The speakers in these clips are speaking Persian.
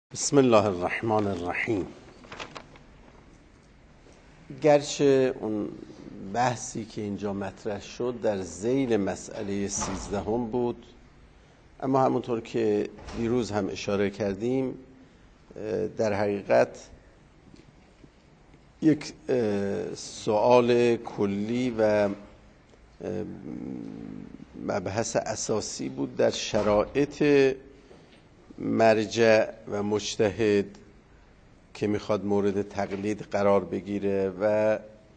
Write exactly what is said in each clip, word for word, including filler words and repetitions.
بسم الله الرحمن الرحیم. گرچه اون بحثی که اینجا مطرح شد در ذیل مسئله سیزدهم بود، اما همونطور که دیروز هم اشاره کردیم در حقیقت یک سوال کلی و مبحث اساسی بود در شرایط مرجع و مجتهد که میخواد مورد تقلید قرار بگیره و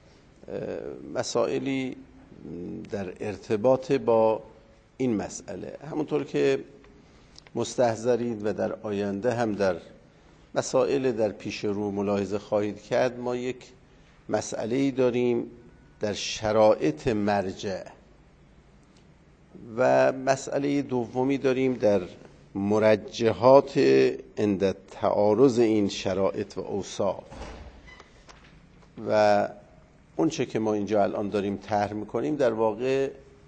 مسائلی در ارتباط با این مسئله. همونطور که مستحضرید و در آینده هم در مسائل در پیش رو ملاحظه خواهید کرد، ما یک مسئله‌ای داریم در شرایط مرجع و مسئله دومی داریم در مرجحات عند تعارض این شرایط و اوصاف. و اون چه که ما اینجا الان داریم طرح میکنیم در واقع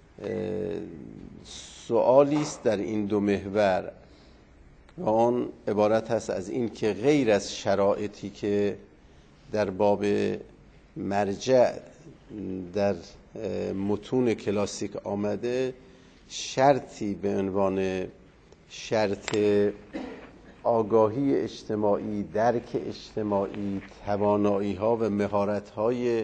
سوالی است در این دو محور و آن عبارت هست از این که غیر از شرایطی که در باب مرجع در متون کلاسیک آمده، شرطی به عنوان شرط آگاهی اجتماعی، درک اجتماعی، توانایی ها و مهارت های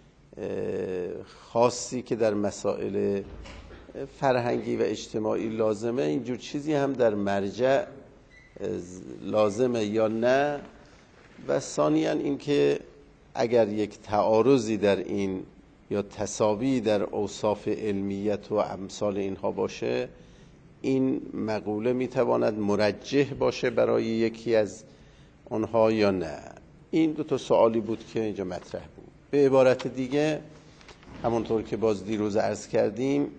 خاصی که در مسائل فرهنگی و اجتماعی لازمه، اینجور چیزی هم در مرجع لازمه یا نه. و ثانیاً اینکه اگر یک تعارضی در این یا تساوی در اوصاف علمیت و امثال اینها باشه، این مقوله میتواند مرجح باشه برای یکی از آنها یا نه. این دو تا سوالی بود که اینجا مطرح بود. به عبارت دیگه همونطور که باز دیروز عرض کردیم،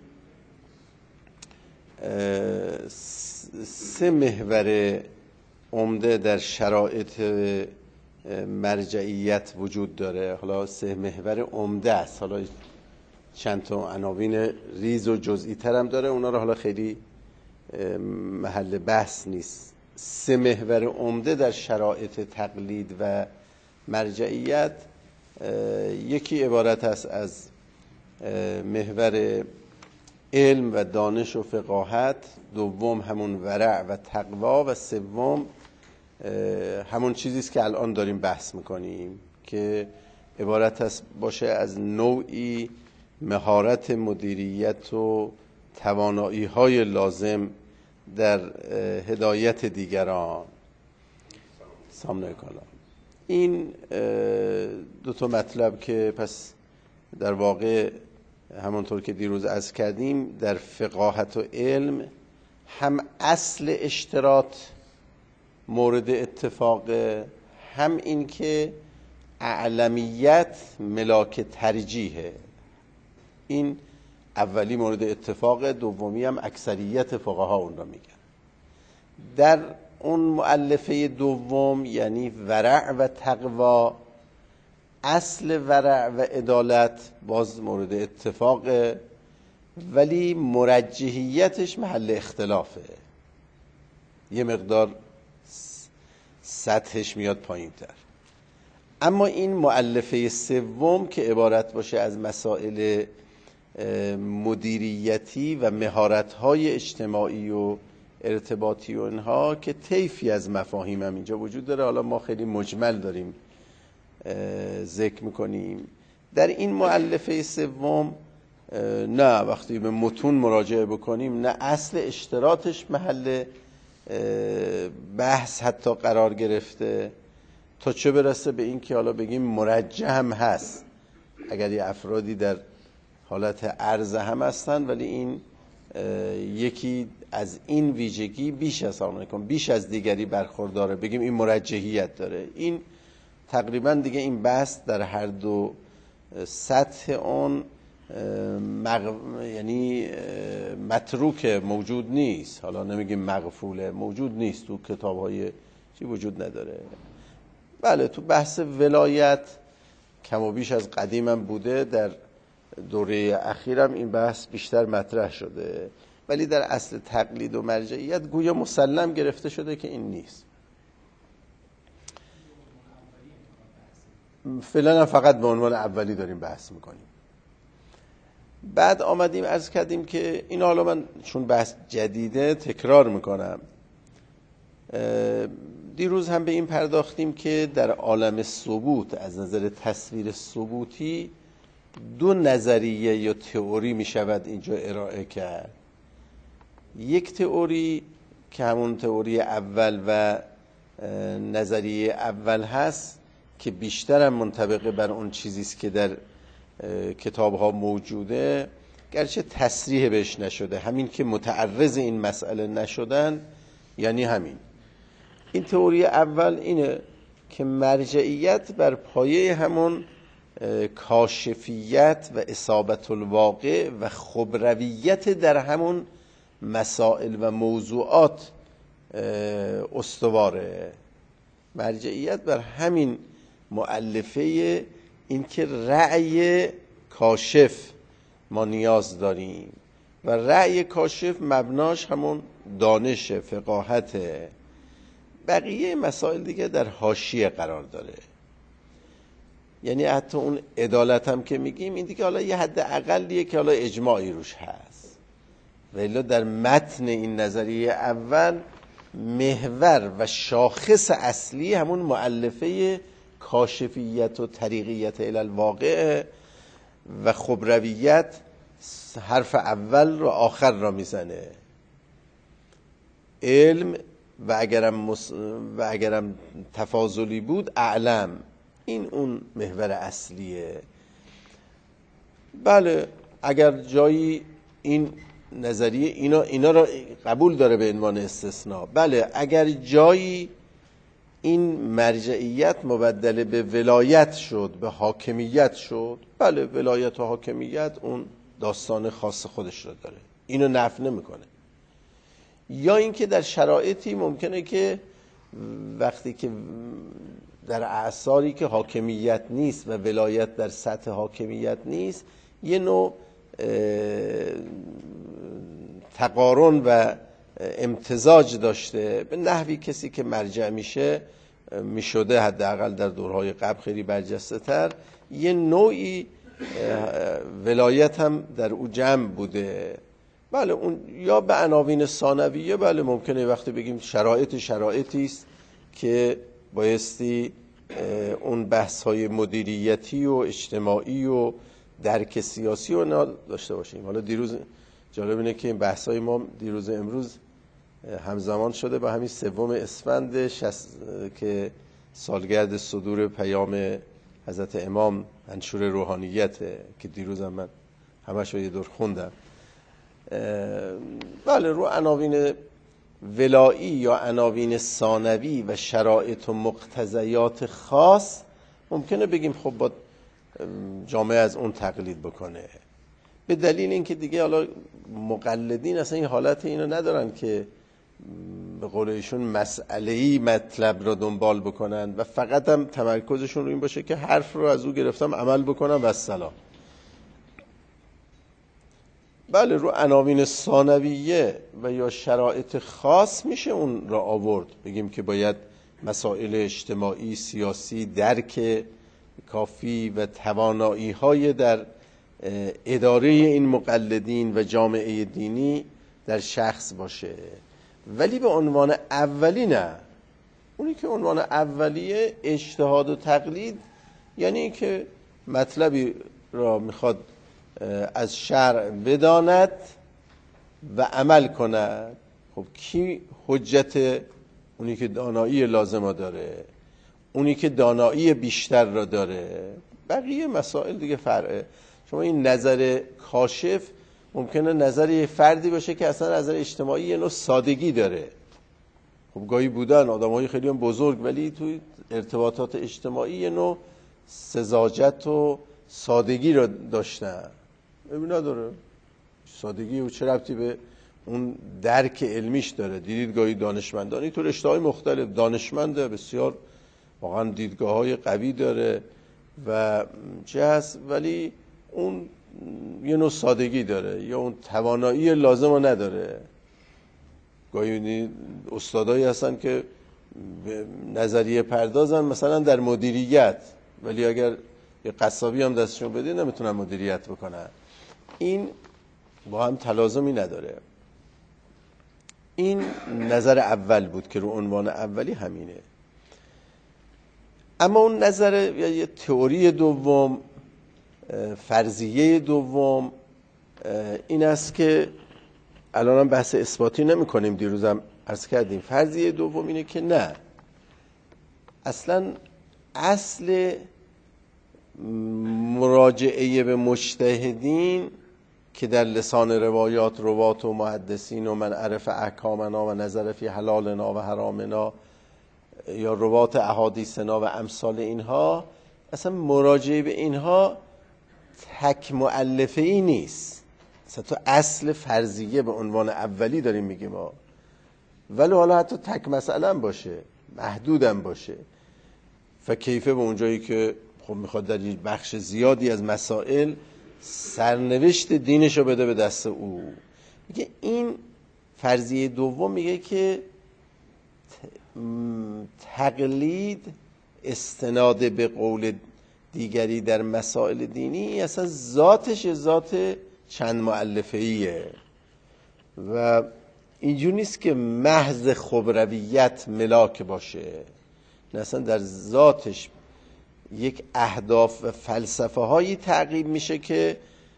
سه محور عمده در شرایط مرجعیت وجود داره. حالا سه محور عمده است، حالا چند تا عناوین ریز و جزئی تر هم داره، اونا رو حالا خیلی محل بحث نیست. سه محور عمده در شرایط تقلید و مرجعیت، یکی عبارت است از محور علم و دانش و فقاهت، دوم همون ورع و تقوا، و سوم همون چیزی است که الان داریم بحث میکنیم که عبارت است باشه از نوعی مهارت مدیریت و توانایی های لازم در هدایت دیگران. سامنه کالا. این دو تا مطلب که پس در واقع همونطور که دیروز عرض کردیم در فقاهت و علم هم اصل اشتراط مورد اتفاق، هم این که اعلمیت ملاک ترجیحه. این اولی مورد اتفاق، دومی هم اکثریت فقها اون را میگن. در اون مؤلفه دوم یعنی ورع و تقوا، اصل ورع و عدالت باز مورد اتفاقه، ولی مرجحیتش محل اختلافه، یه مقدار سطحش میاد پایین تر. اما این مؤلفه سوم که عبارت باشه از مسائل مدیریتی و مهارت‌های اجتماعی و ارتباطی و اینها، که طیفی از مفاهیم هم اینجا وجود داره، حالا ما خیلی مجمل داریم ذکر میکنیم. در این مؤلفه سوم نه، وقتی به متون مراجعه بکنیم، نه اصل اشتراطش محل بحث حتی قرار گرفته، تا چه برسه به این که حالا بگیم مرجح هم هست اگر یه افرادی در حالت عرض هم هستن، ولی این یکی از این ویژگی بیش از آن بیش از دیگری برخورداره، بگیم این مرجحیت داره. این تقریبا دیگه این بحث در هر دو سطح اون مغ... یعنی متروک، موجود نیست. حالا نمیگیم مغفوله، موجود نیست، تو کتاب‌های چی وجود نداره. بله، تو بحث ولایت کم و بیش از قدیم هم بوده، در دوره اخیرم این بحث بیشتر مطرح شده، ولی در اصل تقلید و مرجعیت گویا مسلم گرفته شده که این نیست. فعلا فقط به عنوان اولی داریم بحث میکنیم. بعد آمدیم عرض کردیم که این، حالا من چون بحث جدیده تکرار میکنم، دیروز هم به این پرداختیم که در عالم ثبوت از نظر تصویر ثبوتی دو نظریه یا تئوری میشود اینجا ارائه کرد. یک تئوری که همون تئوری اول و نظریه اول هست که بیشتر هم منطبق بر اون چیزی است که در کتاب ها موجوده، گرچه تصریح بهش نشده، همین که متعرض این مسئله نشدن یعنی همین. این تئوری اول اینه که مرجعیت بر پایه همون کاشفیت و اصابت الواقع و خبرویت در همون مسائل و موضوعات استواره. مرجعیت بر همین مؤلفه، این که رأی کاشف ما نیاز داریم و رأی کاشف مبناش همون دانش فقاهت. بقیه مسائل دیگه در حاشیه قرار داره، یعنی حتی اون عدالت هم که میگیم این دیگه حالا یه حد اقلیه که حالا اجماعی روش هست، ولی در متن این نظریه اول محور و شاخص اصلی همون مؤلفه کاشفیت و طریقیت الی الواقع و خبرویت حرف اول رو آخر را میزنه. علم و اگرم, مس... و اگرم تفاضلی بود اعلم، این اون محور اصلیه. بله اگر جایی این نظریه اینا, اینا را قبول داره به عنوان استثناء، بله اگر جایی این مرجعیت مبدل به ولایت شد، به حاکمیت شد، بله ولایت و حاکمیت اون داستان خاص خودش رو داره، اینو نفی نمیکنه. یا اینکه در شرایطی ممکنه که وقتی که در اعصاری که حاکمیت نیست و ولایت در سطح حاکمیت نیست، یه نوع تقارن و امتزاج داشته، به نحوی کسی که مرجع میشه میشده حداقل در دورهای قبل خیلی برجسته تر، یه نوعی ولایت هم در او جمع بوده. بله اون یا به عناوین ثانویه، بله ممکنه وقتی بگیم شرایط شرایطی است که بایستی اون بحث های مدیریتی و اجتماعی و درک سیاسی رو داشته باشیم. حالا دیروز جالب اینه که این بحث های ما دیروز امروز همزمان شده با همین سوم اسفند شست... که سالگرد صدور پیام حضرت امام منشور روحانیت که دیروز هم من همش رو یه دور خوندم. بله رو عناوین ولایی یا عناوین ثانوی و شرایط و مقتضیات خاص ممکنه بگیم خب با جامعه از اون تقلید بکنه، به دلیل اینکه دیگه حالا مقلدین اصلا این حالت اینو ندارن که به قول ایشون مسئله‌ای مطلب رو دنبال بکنن و فقط هم تمرکزشون رو این باشه که حرف رو از او گرفتم عمل بکنم و السلام. بله رو عناوین ثانویه و یا شرایط خاص میشه اون را آورد، بگیم که باید مسائل اجتماعی، سیاسی، درک کافی و توانایی های در اداره این مقلدین و جامعه دینی در شخص باشه، ولی به عنوان اولی نه. اونی که عنوان اولیه اجتهاد و تقلید، یعنی که مطلبی را میخواد از شرع بداند و عمل کند. خب کی حجت؟ اونی که دانایی لازمه داره، اونی که دانایی بیشتر را داره. بقیه مسائل دیگه فرعه. شما این نظر کاشف ممکنه نظر یه فردی باشه که اصلا نظر اجتماعی یه نوع سادگی داره. خب گاهی بودن آدمای خیلی هم بزرگ ولی توی ارتباطات اجتماعی یه نوع سذاجت و سادگی را داشتن. ببین نداره سادگی و چه ربطی به اون درک علمیش داره. دیدید گاهی دانشمندانی تو رشته‌های مختلف دانشمنده، بسیار واقعا دیدگاه‌های قوی داره و چه هست، ولی اون یه نوع سادگی داره یا اون توانایی لازم رو نداره. گاهی استادایی هستن که نظریه پردازن مثلا در مدیریت، ولی اگر یه قصابی هم دستشون بده نمیتونن مدیریت بکنن. این با هم تلازمی نداره. این نظر اول بود که رو عنوان اولی همینه. اما اون نظر یا یه تئوری دوم، فرضیه دوم این است که الان هم بحث اثباتی نمی کنیم، دیروزم عرض کردیم. فرضیه دوم اینه که نه، اصلا اصل مراجعه به مجتهدین که در لسان روایات روات و محدثین و من عرف احکامنا و نظر فی حلالنا و حرامنا یا روات احادیثنا و امثال اینها، اصلا مراجعه به اینها تک مؤلفه ای نیست. اصلا تو اصل فرضیه به عنوان اولی داریم میگیم ما، ولی حالا حتی تک مسئله هم باشه، محدودم باشه، فکیفه به اونجایی که خب میخواد در یک بخش زیادی از مسائل سرنوشت دینشو بده به دست او. میگه این فرضیه دوم میگه که تقلید، استناد به قول دیگری در مسائل دینی، اصلا ذاتش ذات چند مؤلفه‌ایه و اینجور نیست که محض خبرویت ملاک باشه، نه، اصلا در ذاتش یک اهداف و فلسفه هایی تعقیب میشه که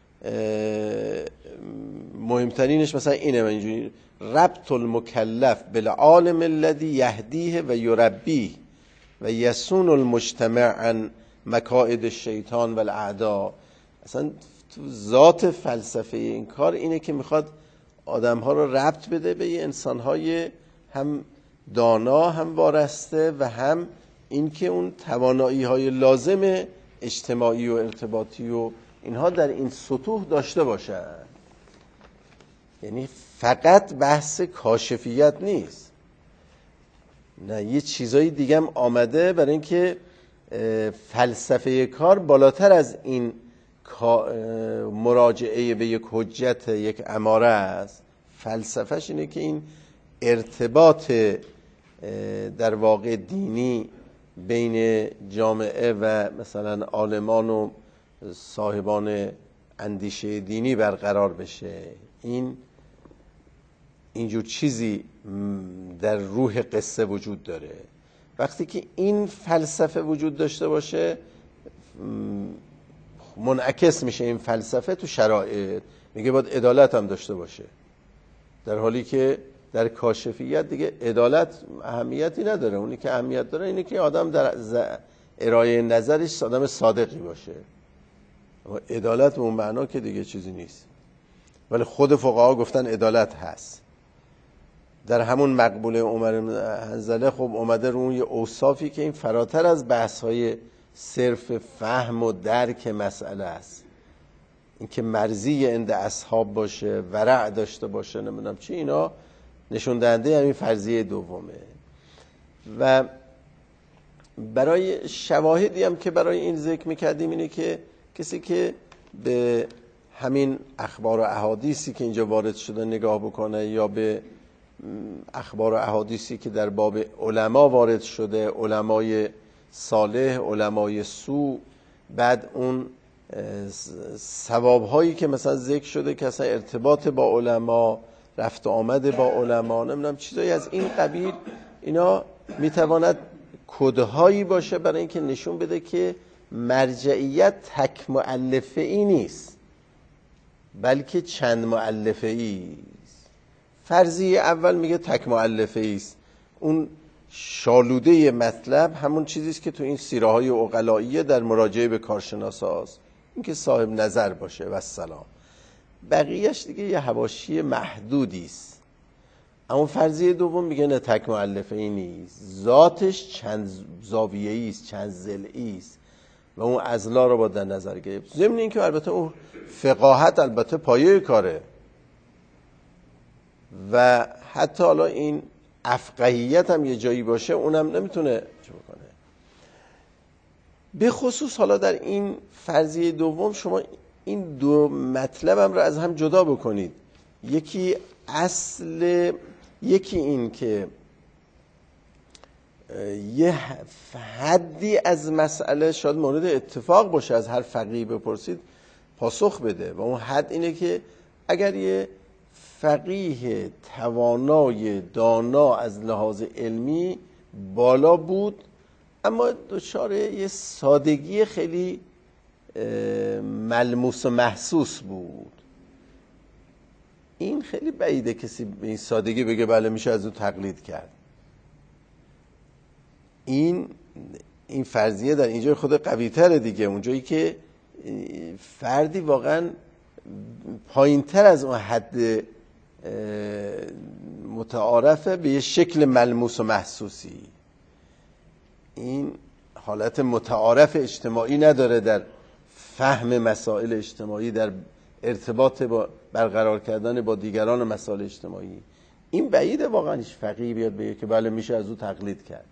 مهمترینش مثلا اینه، اینجوری ربط المکلف بالعالم الذی یهدیه و یربیه و یسون المجتمع عن مکائد الشیطان و الاعداء. اصلا تو ذات فلسفه این کار اینه که میخواد آدم ها رو ربط بده به یه انسان های هم دانا، هم وارسته و هم این که اون توانایی های لازم اجتماعی و ارتباطی و اینها در این سطوح داشته باشن. یعنی فقط بحث کاشفیت نیست، نه، یه چیزای دیگه هم آمده برای اینکه فلسفه کار بالاتر از این مراجعه به یک حجت، یک اماره است. فلسفهش اینه که این ارتباط در واقع دینی بین جامعه و مثلا عالمان و صاحبان اندیشه دینی برقرار بشه. این اینجور چیزی در روح قصه وجود داره. وقتی که این فلسفه وجود داشته باشه، منعکس میشه این فلسفه تو شرایط. میگه باید عدالت هم داشته باشه، در حالی که در کاشفیت دیگه عدالت اهمیتی نداره. اونی که اهمیت داره اینه که آدم در ارائه نظرش آدم صادقی باشه. اما عدالت به اون معنا که دیگه چیزی نیست. ولی خود فقها گفتن عدالت هست. در همون مقبوله عمر حنظله خب اومده رو اون یه اوصافی که این فراتر از بحث‌های صرف فهم و درک مسئله است. این که مرضی عند اصحاب باشه، ورع داشته باشه، نمیدونم چی، اینا نشون دهنده همین فرضیه دومه. و برای شواهدی هم که برای این ذکر میکردیم اینه که کسی که به همین اخبار و احادیثی که اینجا وارد شده نگاه بکنه، یا به اخبار و احادیثی که در باب علما وارد شده، علمای صالح، علمای سو، بعد اون ثوابهایی که مثلا ذکر شده که اصلا ارتباط با علما، رفت و آمد با علما، نمیدونم چیزایی از این قبیل، اینا میتواند کدهایی باشه برای اینکه نشون بده که مرجعیت تک مؤلفه ای نیست، بلکه چند مؤلفه ای است. فرضیه اول میگه تک مؤلفه ای است. اون شالوده مطلب همون چیزیست که تو این سیره های عقلائیه در مراجعه به کارشناساست، این که صاحب نظر باشه و السلام. بقیهش دیگه یه حواشی محدودی است. اما فرضیه دوم میگه نه، تک مؤلفه ای نیست، ذاتش چند زاویه ای است، چند ضلعی است و اون اضلاع رو با در نظر گرفت. ضمن این که البته اون فقاهت البته پایه کاره و حتی حالا این افقهیت هم یه جایی باشه، اونم نمیتونه چه بکنه. به خصوص حالا در این فرضیه دوم شما این دو مطلب هم رو از هم جدا بکنید. یکی اصل، یکی این که یه حدی از مسئله شاید مورد اتفاق باشه، از هر فقیه بپرسید پاسخ بده، و اون حد اینه که اگر یه فقیه توانای دانا از لحاظ علمی بالا بود اما دچار یه سادگی خیلی ملموس و محسوس بود، این خیلی بعیده کسی به این سادگی بگه بله میشه از اون تقلید کرد. این این فرضیه در اینجا خود قوی تره دیگه، اونجایی که فردی واقعا پایین تر از اون حد متعارفه به یه شکل ملموس و محسوسی، این حالت متعارف اجتماعی نداره در فهم مسائل اجتماعی، در ارتباط با برقرار کردن با دیگران مسائل اجتماعی. این بعیده واقعا هیچ فقیهی بیاد بگه که بله میشه از او تقلید کرد.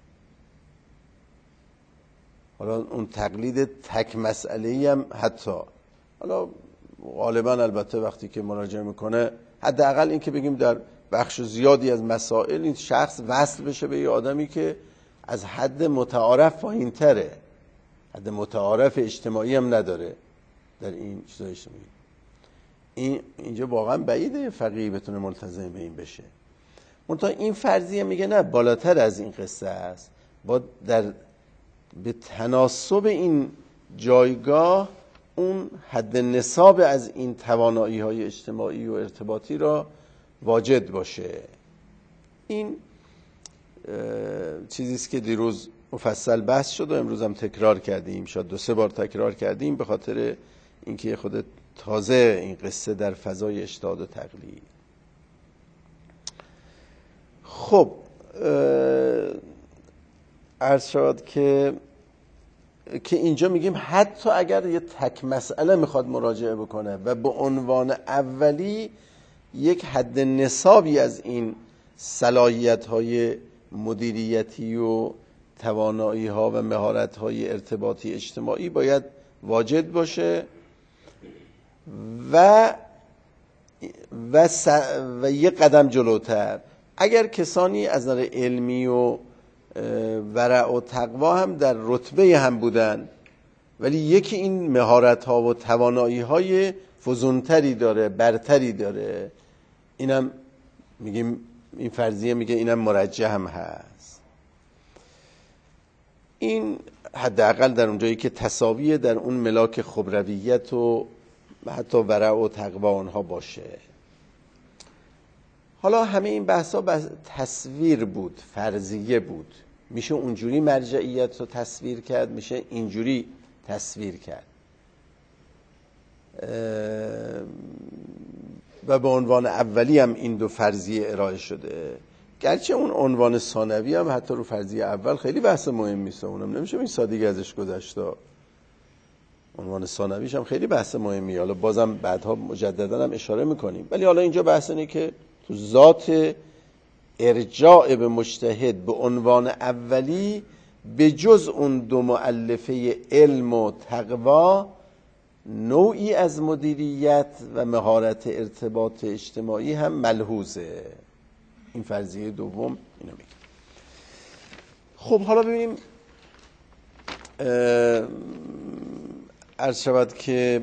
حالا اون تقلید تک مسئله‌ای هم حتی حالا غالبا البته وقتی که مراجعه میکنه حداقل این که بگیم در بخش زیادی از مسائل این شخص وصل بشه به یه آدمی که از حد متعارف پایین تره، حد متعارف اجتماعی هم نداره در این چیزای اجتماعی. این اینجا واقعا بعیده فقیه بتونه ملتزم به این بشه. منتها این فرضیه میگه نه، بالاتر از این قصه است، با در به تناسب این جایگاه اون حد نصاب از این توانایی های اجتماعی و ارتباطی را واجد باشه. این چیزی است که دیروز مفصل بحث شد و امروز هم تکرار کردیم، شاید دو سه بار تکرار کردیم به خاطر اینکه خود تازه این قصه در فضای اجتهاد و تقلید. خب عرض شد که که اینجا میگیم حتی اگر یه تک مسئله میخواد مراجعه بکنه و به عنوان اولی یک حد نصابی از این صلاحیت‌های مدیریتی و توانایی‌ها و مهارت‌های ارتباطی اجتماعی باید واجد باشه و و, س... و یه قدم جلوتر اگر کسانی از نظر علمی و ورع و تقوا هم در رتبه هم بودن ولی یکی این مهارت‌ها و توانایی‌های فزونتری داره، برتری داره، اینم میگیم این فرضیه میگه اینم مرجح هم هست. این حداقل در اونجایی که تساویه در اون ملاک خبرویت و حتی ورع و تقوا اونها باشه. حالا همه این بحثا بحث تصویر بود، فرضیه بود، میشه اونجوری مرجعیت رو تصویر کرد، میشه اینجوری تصویر کرد و به عنوان اولی هم این دو فرضیه ارائه شده، گرچه اون عنوان ثانوی هم حتی رو فرضیه اول خیلی بحث مهمی است، اونم نمیشه این سادگی ازش گذشت. عنوان ثانویش هم خیلی بحث مهمی، حالا بازم بعدها مجددا هم اشاره میکنیم، ولی حالا اینجا بحث اینه که تو ذات ارجاع به مجتهد به عنوان اولی به جز اون دو مؤلفه علم و تقوا نوعی از مدیریت و مهارت ارتباط اجتماعی هم ملحوظه. این فرضیه دوم اینو میگه. خب حالا ببینیم عرض شود که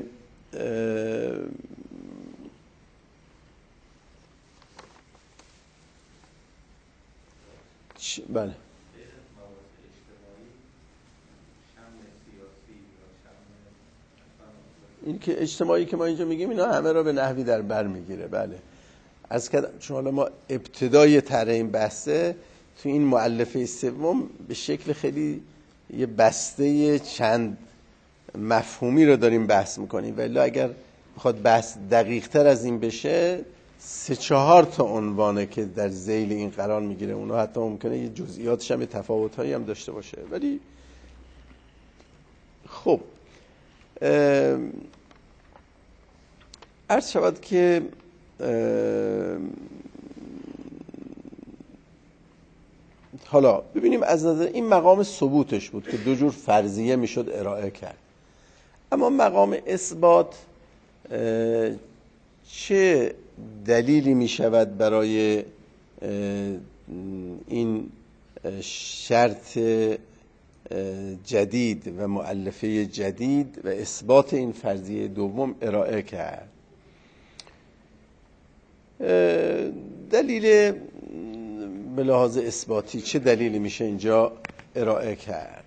بله این که اجتماعی که ما اینجا میگیم اینا همه را به نحوی در بر میگیره. بله از کردم چون حالا ما ابتدای طرح این بحثه تو این مؤلفه سوم به شکل خیلی یه بسته چند مفهومی رو داریم بحث میکنیم، ولی اگر بخواد بحث دقیق تر از این بشه سه چهار تا عنوانه که در ذیل این قرار میگیره، اونا حتی ممکنه یه جزئیاتش هم تفاوت‌هایی هم داشته باشه، ولی خب عرض شود که حالا ببینیم از نظر این مقام ثبوتش بود که دو جور فرضیه میشد ارائه کرد، اما مقام اثبات چه دلیلی می شود برای این شرط جدید و مؤلفه جدید و اثبات این فرضیه دوم ارائه کرد. دلیل به لحاظ اثباتی چه دلیلی میشه اینجا ارائه کرد؟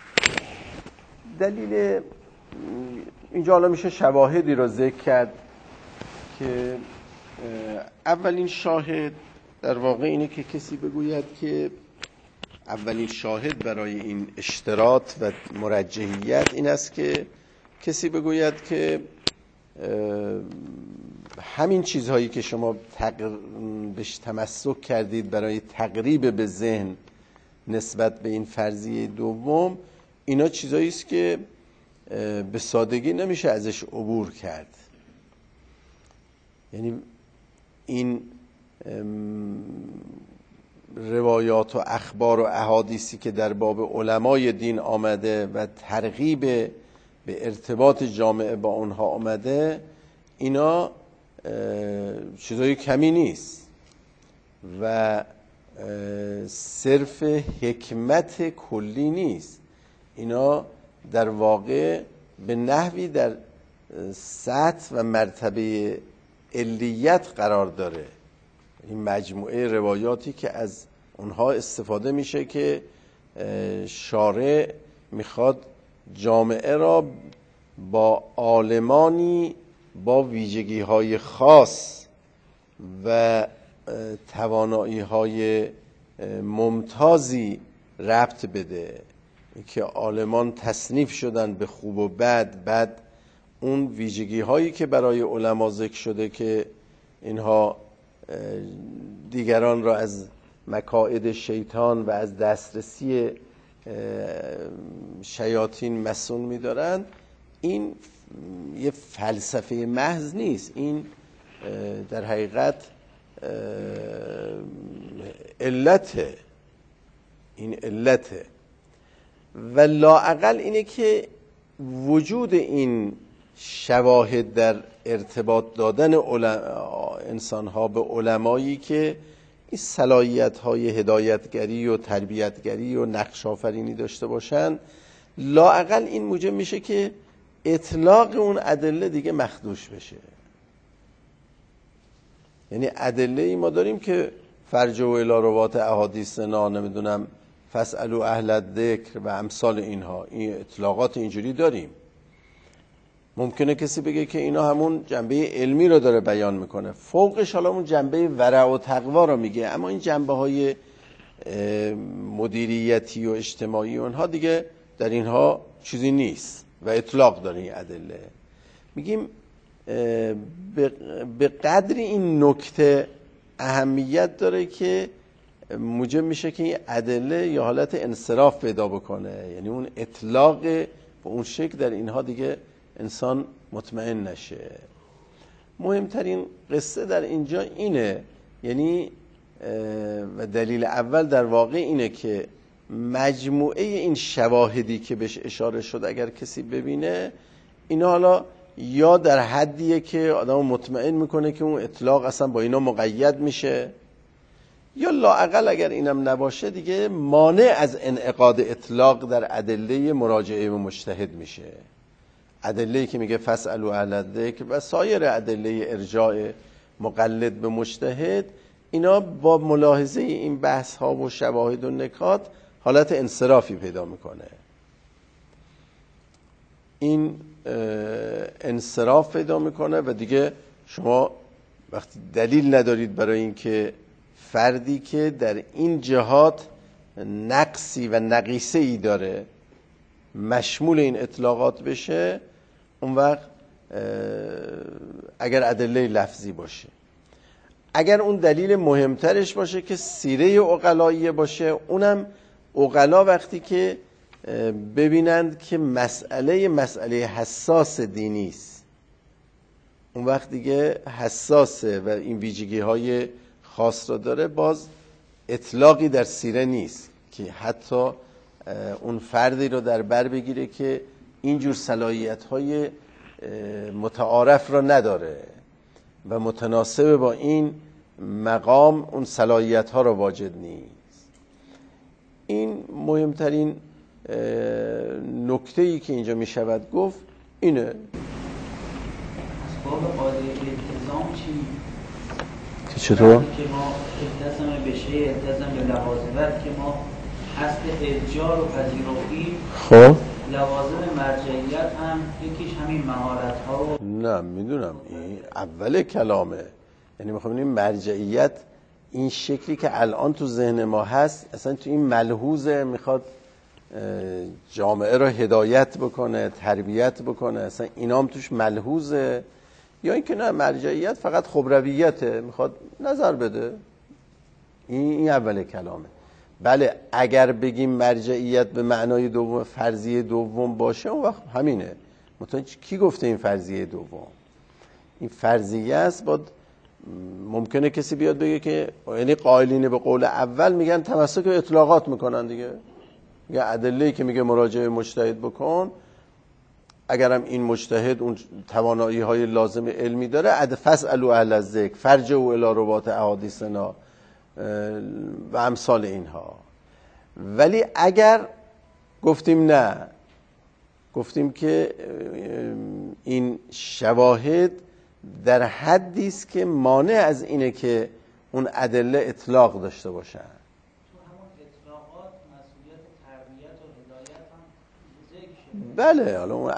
دلیل اینجا حالا میشه شواهدی را ذکر کرد که اولین شاهد در واقع اینه که کسی بگوید که اولین شاهد برای این اشتراط و مرجحیت این است که کسی بگوید که همین چیزهایی که شما تقر... بهش تمسک کردید برای تقریب به ذهن نسبت به این فرضیه دوم، اینا چیزهایی است که به سادگی نمیشه ازش عبور کرد. یعنی این روایات و اخبار و احادیثی که در باب علمای دین آمده و ترغیب به ارتباط جامعه با اونها آمده، اینا چیزای کمی نیست و صرف حکمت کلی نیست. اینا در واقع به نحوی در سطح و مرتبه علیت قرار داره. این مجموعه روایاتی که از اونها استفاده میشه که شارع میخواد جامعه را با عالمانی با ویژگی های خاص و توانایی های ممتازی ربط بده که عالمان تصنیف شدن به خوب و بد، بعد اون ویژگی هایی که برای علما ذکر شده که اینها دیگران را از مکائد شیطان و از دسترسی شیاطین مسئول می‌دارند، این یه فلسفه محض نیست، این در حقیقت علته، این علته و لااقل اینه که وجود این شواهد در ارتباط دادن انسان‌ها به علمایی که این صلاحیت‌های هدایتگری و تربیتگری و نقش آفرینی داشته باشن، لااقل این موجب میشه که اطلاق اون ادله دیگه مخدوش بشه. یعنی ادله ای ما داریم که فرجعوا الی روات احادیث نا، نمیدونم فاسالوا اهل الذکر و امثال اینها، این اطلاقات اینجوری داریم. ممکنه کسی بگه که اینا همون جنبه علمی رو داره بیان میکنه، فوقش حالا اون جنبه ورع و تقوا رو میگه، اما این جنبه های مدیریتی و اجتماعی اونها دیگه در اینها چیزی نیست و اطلاق داره این ادله. میگیم به قدری این نکته اهمیت داره که موجب میشه که این ادله یا حالت انصراف پیدا بکنه، یعنی اون اطلاق به اون شکل در اینها دیگه انسان مطمئن نشه. مهمترین قصه در اینجا اینه، یعنی و دلیل اول در واقع اینه که مجموعه این شواهدی که بهش اشاره شد اگر کسی ببینه، اینا حالا یا در حدیه که آدم مطمئن میکنه که اون اطلاق اصلا با اینا مقید میشه، یا لااقل اگر اینم نباشه دیگه مانع از انعقاد اطلاق در ادله مراجعه و مجتهد میشه. ادله‌ای که میگه فاسالوا اهل الذکر و سایر ادله ارجاع مقلد به مجتهد، اینا با ملاحظه این بحث ها و شواهد و نکات حالت انصرافی پیدا میکنه. این انصراف پیدا میکنه و دیگه شما وقتی دلیل ندارید برای اینکه فردی که در این جهات نقصی و نقیصه ای داره مشمول این اطلاقات بشه، اون وقت اگر ادله لفظی باشه، اگر اون دلیل مهمترش باشه که سیره عقلاییه باشه، اونم عقلا وقتی که ببینند که مسئله مسئله حساس دینی است، اون وقت دیگه حساسه و این ویژگی های خاص را داره، باز اطلاقی در سیره نیست که حتی اون فردی رو در بر بگیره که اینجور صلاحیت های متعارف را نداره و متناسب با این مقام اون صلاحیت ها را واجد نیست. این مهمترین نکته‌ای که اینجا می شود گفت اینه. از باب قاعده التزام چی؟ که چطور؟ که ما التزام به شیء التزام به لوازمات که ما اصل ارجاع رو پذیرفتیم. خب لوازم مرجعیت هم یکیش همین مهارت ها و نه میدونم این اول کلامه، یعنی میخوام بگم مرجعیت این شکلی که الان تو ذهن ما هست اصلا تو این ملحوظه، میخواد جامعه رو هدایت بکنه، تربیت بکنه، اصلا اینام توش ملحوظه، یا اینکه نه مرجعیت فقط خبرویته، میخواد نظر بده. این این اول کلامه. بله اگر بگیم مرجعیت به معنای دوم فرضیه دوم باشه اون وقت همینه. مثلا کی گفته این فرضیه دوم؟ این فرضیه است. با ممکنه کسی بیاد بگه که یعنی قائلین به قول اول میگن تمسک به اطلاقات میکنن دیگه، میگه ادله‌ای که میگه مراجعه مجتهد بکن، اگرم این مجتهد اون توانایی های لازم علمی داره، اد فاسالوا اهل الذکر فرجعوا الی روات احادیثنا و امثال اینها. ولی اگر گفتیم نه، گفتیم که این شواهد در حدی است که مانع از اینه که اون ادله اطلاق داشته باشن. تو همون اطلاقات مسئولیت تربیت و هدایت هم ذکر شده. بله حالا اون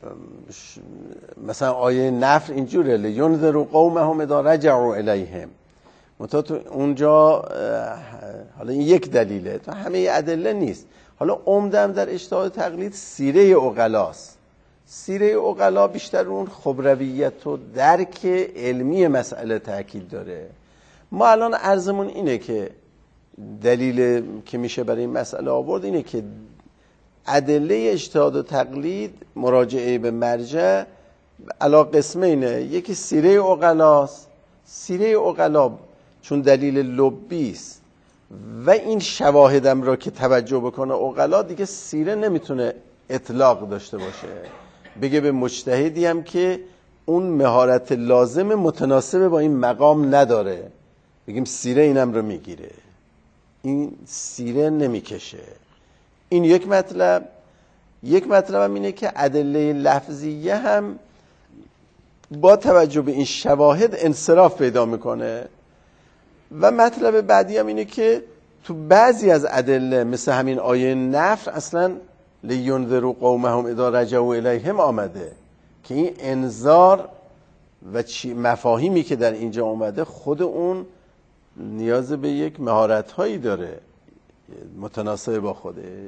مثلا آیه نفر اینجوره لینذروا قومهم اذا رجعوا الیهم، منتها تو اونجا حالا این یک دلیله، تو همه ادله نیست. حالا عمدم در اجتهاد تقلید سیره عقلاست. سیره عقلا بیشتر اون خبرویت و درک علمی مسئله تاکید داره. ما الان عرضمون اینه که دلیل که میشه برای این مسئله آورد اینه که ادله اجتهاد و تقلید مراجعه به مرجع علا قسمینه. یکی سیره عقلاست. سیره عقلا چون دلیل لبی است و این شواهدم را که توجه بکنه عقلا، دیگه سیره نمیتونه اطلاق داشته باشه، بگه به مجتهدی هم که اون مهارت لازم متناسب با این مقام نداره بگیم سیره اینم رو میگیره. این سیره نمیکشه. این یک مطلب. یک مطلب هم اینه که ادله لفظیه هم با توجه به این شواهد انصراف پیدا میکنه. و مطلب بعدی هم اینه که تو بعضی از ادله مثل همین آیه نفر اصلا لینذروا قومهم اذا رجعوا الیهم آمده که این انذار و مفاهیمی که در اینجا آمده خود اون نیاز به یک مهارت هایی داره متناسب با خودش. تو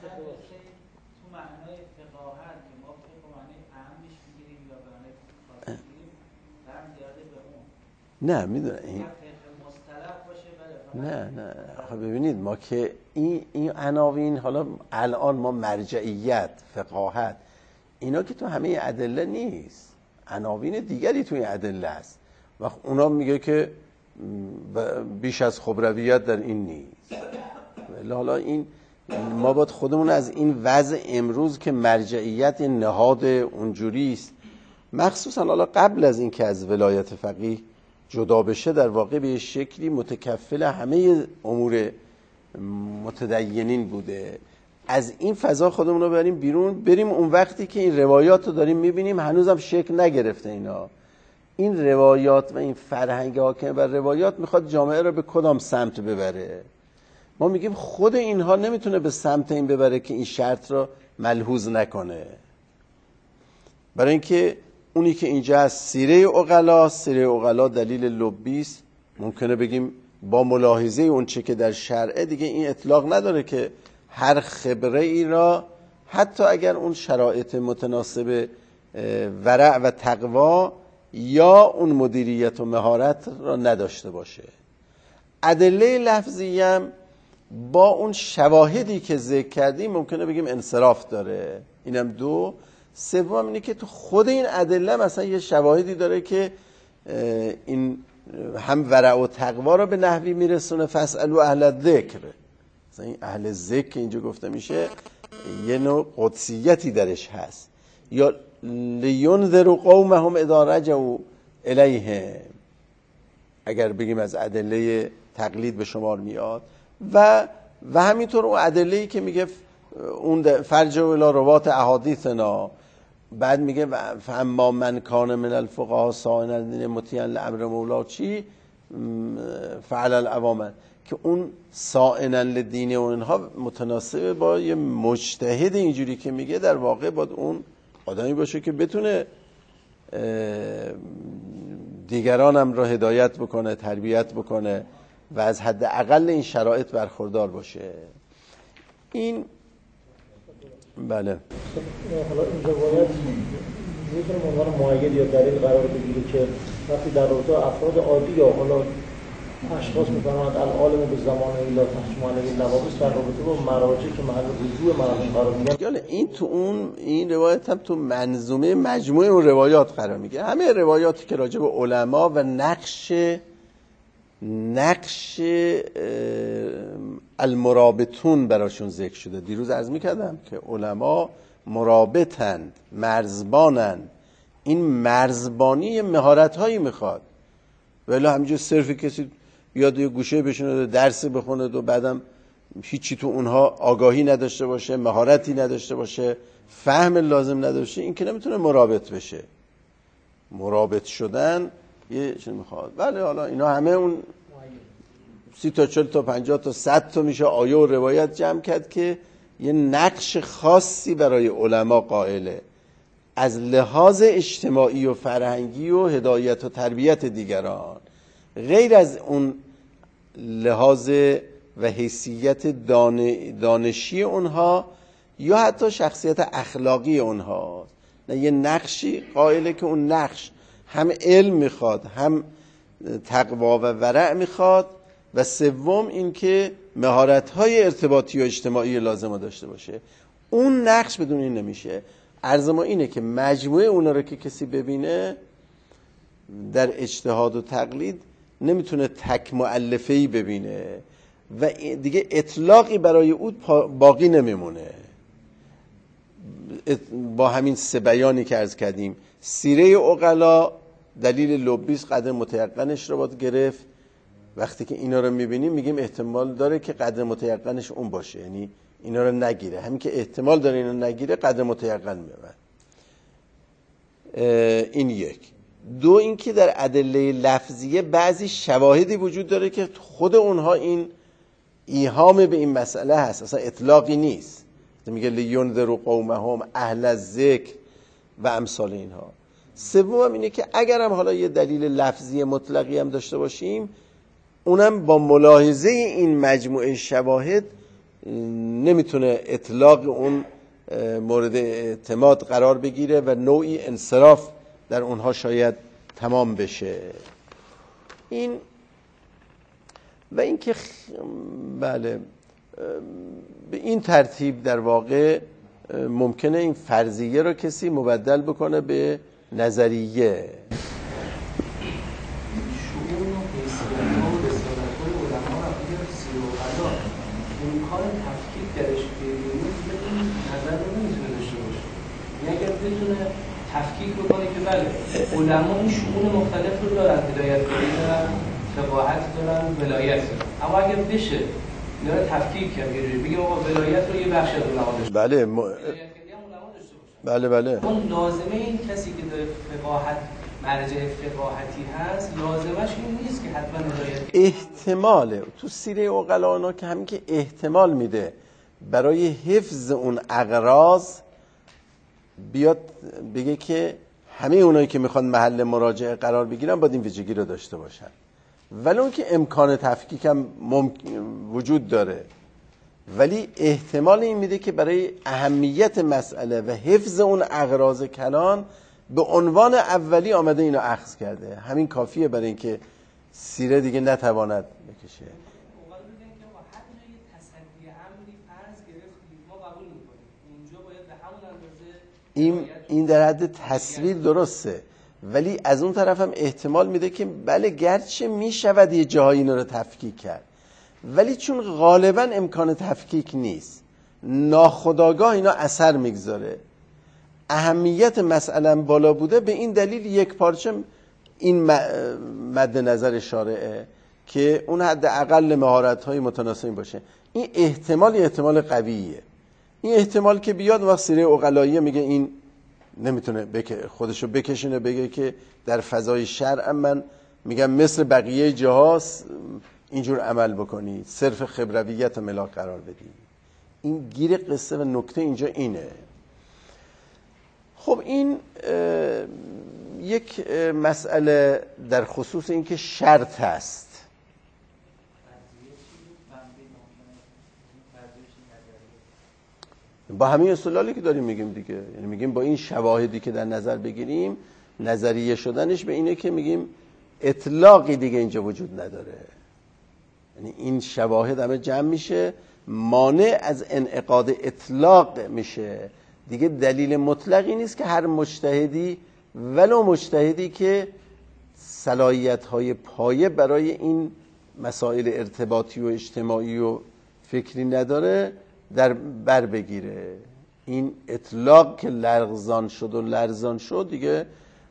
معنای فقاهت که ما فقه معنی اهمش میگیریم یا معنی خاص میگیریم برمیگرده به اون. نه میدونم این مصطلح باشه. بله نه نه آخه ببینید ما که این این عناوین، حالا الان ما مرجعیت، فقاهت، اینا که تو همه ادله نیست، عناوین دیگری توی ادله است. و اونا میگه که بیش از خبرویت در این نیست. حالا این ما باید خودمون از این وضع امروز که مرجعیت نهاد اونجوری است، مخصوصا حالا قبل از این که از ولایت فقیه جدا بشه، در واقع به شکلی متکفل همه امور متدینین بوده. از این فضا خودمون رو بریم بیرون، بریم اون وقتی که این روایات رو داریم میبینیم هنوزم شکل نگرفته اینا. این روایات و این فرهنگ حاکم بر روایات میخواد جامعه رو به کدام سمت ببره. ما میگیم خود اینها نمیتونه به سمت این ببره که این شرط رو ملحوظ نکنه. برای اینکه اونی که اینجا از سیره عقلا، سیره عقلا دلیل لبی است، ممکنه بگیم با ملاحظه اون چه که در شرعه دیگه این اطلاق نداره که هر خبره ای را حتی اگر اون شرایط متناسب ورع و تقوا یا اون مدیریت و مهارت را نداشته باشه. ادله لفظی هم با اون شواهدی که ذکر کردیم ممکنه بگیم انصراف داره. اینم دو. سوم اینه که تو خود این ادله مثلا یه شواهدی داره که این هم ورع و تقوا رو به نحوی میرسونه، فاسالوا اهل الذکر. مثلا این اهل ذکر اینجا گفته میشه یه نوع قدسیتی درش هست. یا لینذروا قومهم اذا رجعوا الیهم، اگر بگیم از ادله تقلید به شمار میاد. و و همینطور اون ادله‌ای که میگه اون فرجع الی روات احادیثنا، بعد میگه فاما من کان من الفقهاء صائنا الدین مطیعا لامر مولا چی فعل الاوامر، که اون صائنا للدین و اینها متناسب با یه مجتهد اینجوری که میگه در واقع باید اون آدمی باشه که بتونه دیگرانم را هدایت بکنه، تربیت بکنه و از حد اقل این شرایط برخوردار باشه. این بله حالا این روایت میتونه عنوان معید یا دلیل قرار بگیره که وقتی در رابطه افراد عادی یا حالا اشخاص میفرماند العالم به زمان الا تحتمال اللوابس در رابطه با مراجع که محل رجوع مردم قرار میگیرن، این تو اون این روایت هم تو منظومه مجموعه اون روایات قرار میگیره. همه روایاتی که راجع به علما و نقش نقش المرابطون براشون ذکر شده. دیروز عرض میکردم که علما مرابطند، مرزبانند. این مرزبانی مهارت هایی میخواد، ولی همینجور صرف کسی بیاد یه گوشه بشینه درس بخونه و بعدم هیچی تو اونها آگاهی نداشته باشه، مهارتی نداشته باشه، فهم لازم نداشته، این که نمیتونه مرابط بشه. مرابط شدن یه چیز میخواد. بله حالا اینا همه اون سی تا چل تا پنجاه تا صد تا میشه آیه و روایت جمع کرد که یه نقش خاصی برای علما قائله از لحاظ اجتماعی و فرهنگی و هدایت و تربیت دیگران، غیر از اون لحاظ و حیثیت دان... دانشی اونها یا حتی شخصیت اخلاقی اونها. نه، یه نقشی قائله که اون نقش هم علم میخواد، هم تقوا و ورع میخواد، و سوم این که مهارت‌های ارتباطی و اجتماعی لازم داشته باشه. اون نقش بدون این نمیشه. عرض ما اینه که مجموعه اونا رو که کسی ببینه در اجتهاد و تقلید نمیتونه تک مؤلفه‌ای ببینه و دیگه اطلاقی برای او باقی نمیمونه. با همین سه بیانی که عرض کردیم، سیره عقلا دلیل لبیس قدر متیقنش رو باید گرفت. وقتی که اینا رو میبینیم میگیم احتمال داره که قدر متیقنش اون باشه، یعنی اینا رو نگیره. همین که احتمال داره اینا نگیره قدر متیقن میبن. این یک. دو، این که در ادله لفظیه بعضی شواهدی وجود داره که خود اونها این ایهام به این مسئله هست، اصلا اطلاقی نیست. میگه لینذروا قومهم اهل الذکر و امثال اینها. سوم هم اینه که اگرم حالا یه دلیل لفظی مطلقی هم داشته باشیم، اونم با ملاحظه این مجموعه شواهد نمیتونه اطلاق اون مورد اعتماد قرار بگیره و نوعی انصراف در اونها شاید تمام بشه. این و اینکه بله به این ترتیب در واقع ممکنه این فرضیه رو کسی مبدل بکنه به نظریه. تفکیک بکنه که بله علما این شؤون مختلف رو دارن، هدایت کاری دارن، فقاهت دارن، ولایت دارن، اما اگر بشه اینا رو تفکیک کرد بگیم آقا ولایت رو یه بخش از علما داشته بله م... بله بله اون لازمه این کسی که داره فقاهت مرجع فقاهتی هست لازمش این نیست که حتما هدایت احتماله. تو سیره عقلانا که همین که احتمال میده برای حفظ اون اغراض بیاد بگه که همه اونایی که میخوان محل مراجعه قرار بگیرن باید این ویژگی رو داشته باشن، ولی اون که امکان تفکیک هم ممکن وجود داره، ولی احتمال این میده که برای اهمیت مسئله و حفظ اون اغراض کلان به عنوان اولی آمده اینو اخذ کرده. همین کافیه برای اینکه سیره دیگه نتواند بکشه. این این در حد تصویر درسته، ولی از اون طرف هم احتمال میده که بله گرچه میشود یه جایی اینا رو تفکیک کرد، ولی چون غالبا امکان تفکیک نیست، ناخودآگاه اینا اثر میگذاره. اهمیت مسئله بالا بوده، به این دلیل یک پارچه این مد نظر شارعه که اون حد اقل مهارت‌های متناسب باشه. این احتمال احتمال قویه. این احتمال که بیاد وقت سیره عقلاییه میگه این نمیتونه بک... خودشو بکشونه بگه که در فضای شرع من میگم مثل بقیه جهاز اینجور عمل بکنی، صرف خبرویت و ملاک قرار بدی. این گیر قصه و نکته اینجا اینه. خب این یک مسئله در خصوص این که شرط هست. با همین استدلالی که داریم میگیم دیگه، یعنی میگیم با این شواهدی که در نظر بگیریم نظریه شدنش به اینه که میگیم اطلاقی دیگه اینجا وجود نداره. یعنی این شواهد همه جمع میشه، مانع از انعقاد اطلاق میشه دیگه. دلیل مطلقی نیست که هر مجتهدی ولو مجتهدی که صلاحیت‌های پایه برای این مسائل ارتباطی و اجتماعی و فکری نداره در بر بگیره. این اطلاق که لرزان شد و لرزان شد دیگه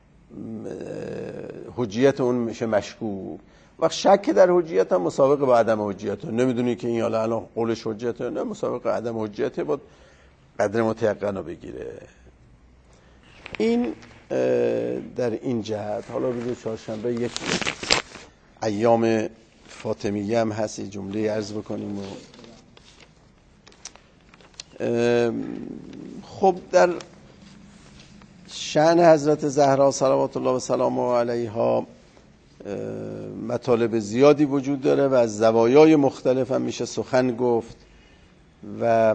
حجیت اون میشه مشکوک. وقت شک در حجیت هم مسابقه با عدم حجیت، نمیدونی که این حالا الان قولش حجیته، نه مسابقه عدم حجیته، با قدر متیقن رو بگیره. این در این جهت. حالا روز چهارشنبه یک ایام فاطمیه هم هست، یه جمله عرض بکنیم. و خب در شأن حضرت زهرا صلوات الله و سلامه علیها مطالب زیادی وجود داره و از زوایای مختلف هم میشه سخن گفت و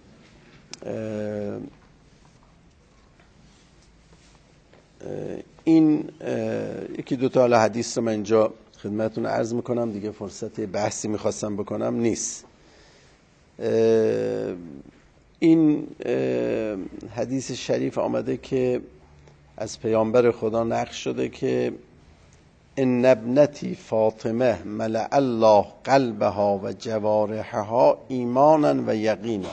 این یکی دو تا حالا حدیث رو من اینجا خدمتتون عرض میکنم دیگه، فرصت بحثی میخواستم بکنم نیست. این حدیث شریف آمده که از پیامبر خدا نقل شده که ان ابنتی فاطمه ملأ الله قلبها و جوارحها ایمانا و یقینا.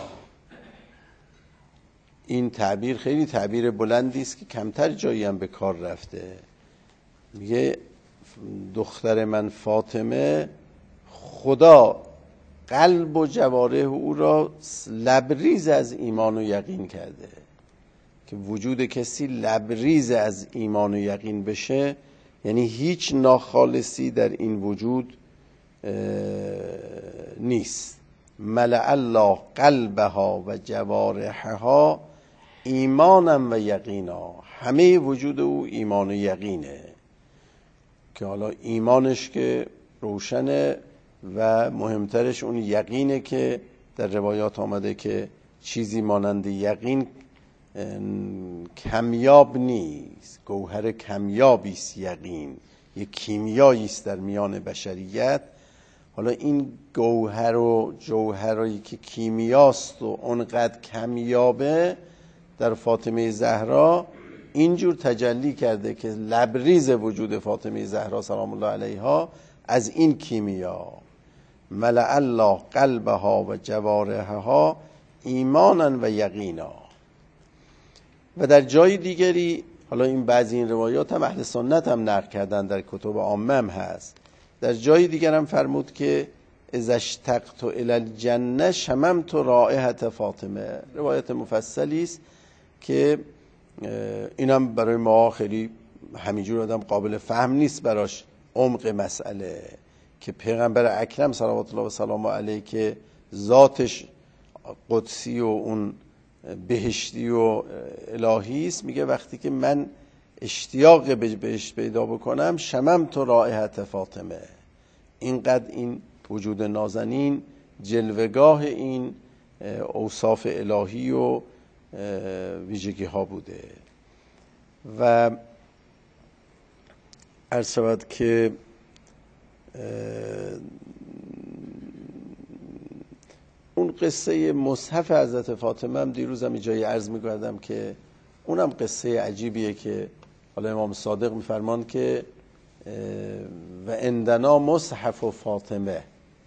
این تعبیر خیلی تعبیر بلندی است که کمتر جایی هم به کار رفته. میگه دختر من فاطمه خدا قلب و جوارح او را لبریز از ایمان و یقین کرده. که وجود کسی لبریز از ایمان و یقین بشه یعنی هیچ ناخالصی در این وجود نیست. ملأ الله قلبها و جوارحها ایمانا و یقینا. همه وجود او ایمان و یقینه که حالا ایمانش که روشنه و مهمترش اون یقینه که در روایات آمده که چیزی مانند یقین کمیاب نیست، گوهر کمیابی است یقین، یک کیمیایی است در میان بشریت. حالا این گوهر و جوهری که کیمیاست و اونقدر کمیابه در فاطمه زهرا اینجور تجلی کرده که لبریز وجود فاطمه زهرا سلام الله علیها از این کیمیا. ملأ الله قلبها و جوارحها ایمانا و یقینا. و در جای دیگری، حالا این بعضی این روایات هم اهل سنت هم نقل کردن، در کتب عامه هم هست، در جای دیگر هم فرمود که اذا اشتقت الی الجنه شممت رائحة فاطمه. روایت مفصلی است که اینم برای ما خیلی همینجور آدم قابل فهم نیست براش عمق مسئله، که پیغمبر اکرم صلوات الله و سلامه علیه که ذاتش قدسی و اون بهشتی و الهی است، میگه وقتی که من اشتیاق به بهشت پیدا بکنم شممت رائحة فاطمه. اینقدر این وجود نازنین جلوگاه این اوصاف الهی و ویژگی ها بوده. و عرض شود که اون قصه مصحف حضرت فاطمه هم دیروز هم جایی عرض می‌کردم که اونم قصه عجیبیه که حالا امام صادق می‌فرمان که و عندنا مصحف و فاطمه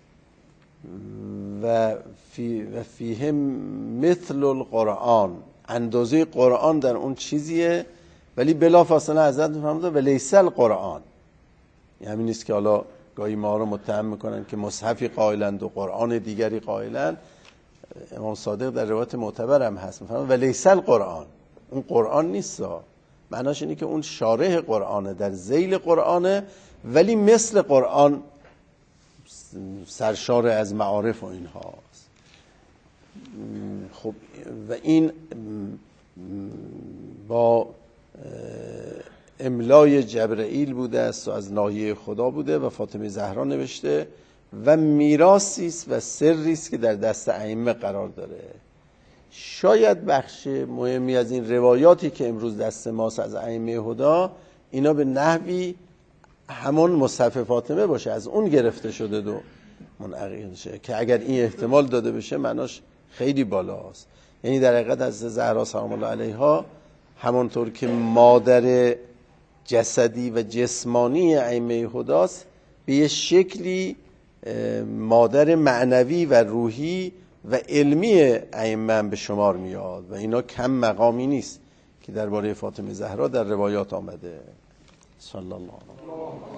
و فی و فیه مثل القرآن. اندازه قرآن در اون چیزیه ولی بلا فاصله حضرت می‌فرمود و لیس القرآن. یعنی همین نیست که حالا گاهی ما رو متهم میکنن که مصحفی قائلند و قرآن دیگری قائلند. امام صادق در روایت معتبر هم هست میفرمایند و لیس القرآن، اون قرآن نیست، معناش اینه که اون شارح قرآنه، در ذیل قرآنه، ولی مثل قرآن سرشار از معارف و اینهاست. خب و این با املای جبرئیل بوده است و از ناحیه خدا بوده و فاطمه زهرا نوشته و میراثی است و سری است که در دست ائمه قرار داره. شاید بخش مهمی از این روایاتی که امروز دست ماست از ائمه هدا، اینا به نحوی همون مصحف فاطمه باشه، از اون گرفته شده دو منعقد شه، که اگر این احتمال داده بشه معناش خیلی بالاست. یعنی در حقیقت از زهرا سلام الله علیها همونطور که مادر جسدی و جسمانی ائمه هداست، به یه شکلی مادر معنوی و روحی و علمی ائمه به شمار میاد و اینا کم مقامی نیست که درباره فاطمه زهرا در روایات آمده. صلی الله علیه و